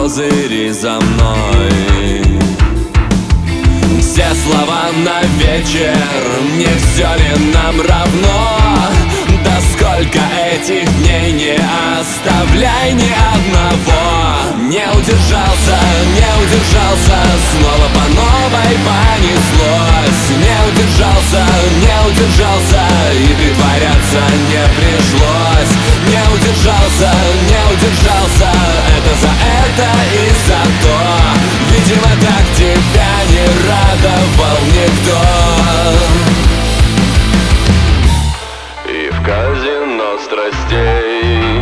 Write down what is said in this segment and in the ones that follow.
козыри за мной. Все слова на вечер, не все ли нам равно? Да сколько этих дней, не оставляй ни одного. Не удержался, снова по новой понеслось. Не удержался, и притворяться не пришлось. Не удержался, это за это и за то. Видимо, так тебя не радовал никто. И в казино страстей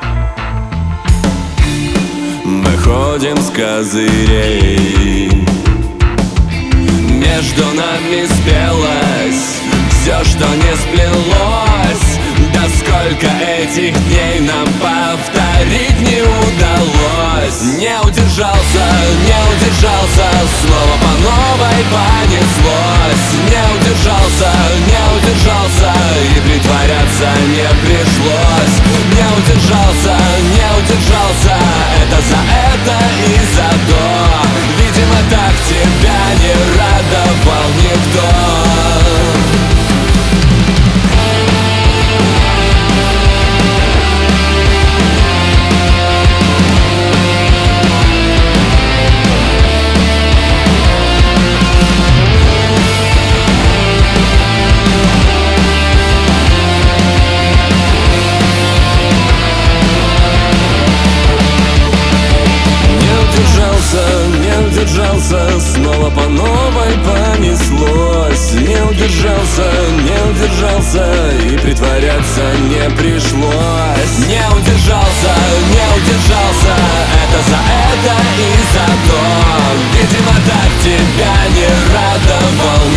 мы ходим с козырей. Между нами спелось все, что не сплелось. Да сколько этих дней нам повторить не удалось. Не удержался, снова по новой понеслось. Не удержался, и притворяться не пришлось. Не удержался, это за это и за то. Видимо, так тебя не радовал никто. Снова по новой понеслось. Не удержался, и притворяться не пришлось. Не удержался, это за это и за то. Видимо, так тебя не радовал